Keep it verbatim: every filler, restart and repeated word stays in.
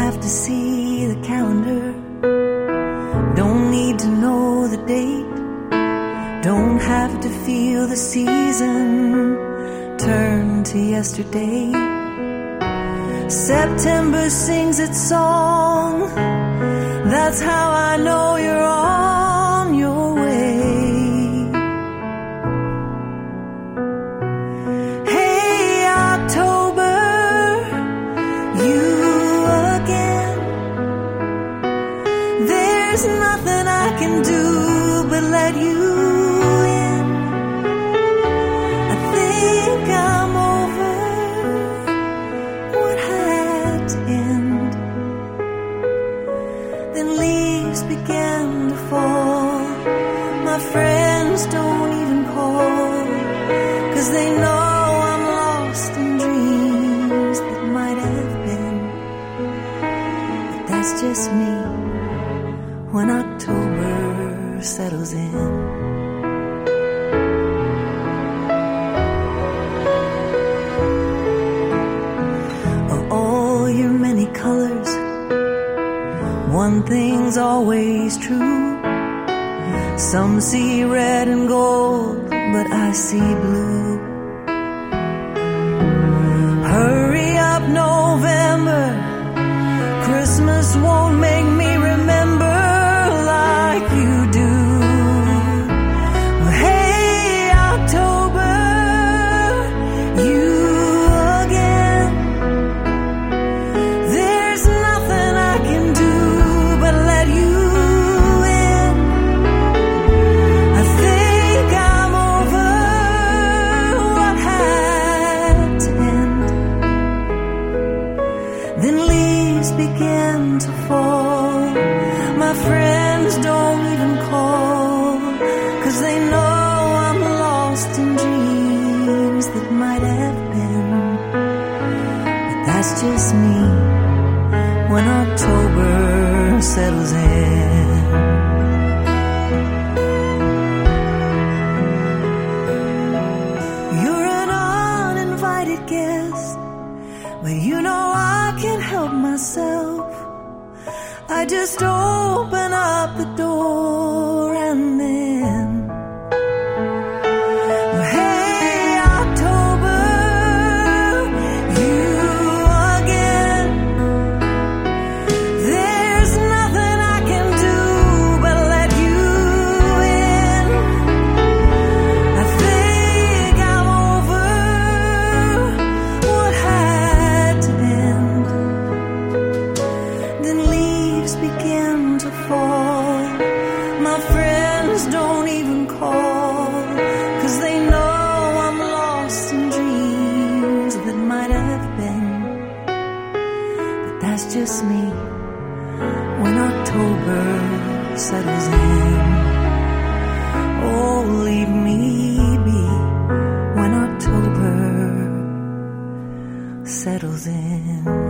have to see the calendar, don't need to know the date, don't have to feel the season turn to yesterday. September sings its song, that's how I know you're on your way. Hey October, you again. There's nothing I can do but let you in. I think I'm over what had to end. Then leaves began to fall. My friends don't even call, 'cause they know I'm lost in dreams that might have been. But that's just me when October settles in. Of all your many colors, one thing's always true. Some see red and gold, but I see blue. Hurry up, November, Christmas won't make me remember like you do. Hey October, you again. There's nothing I can do but let you in. I think I'm over what had to end. Then leaves began to fall. My friends don't even call, 'cause they know I'm lost in dreams that might have been. But that's just me when October settles in. You're an uninvited guest, but you know I can't help myself. I just open up the door and then, hey October, you again. There's nothing I can do but let you in. I think I'm over what had to end. Then leaves begin to fall. My friends don't even call, 'cause they know I'm lost in dreams that might have been. But that's just me when October settles in. Oh, leave me be when October settles in.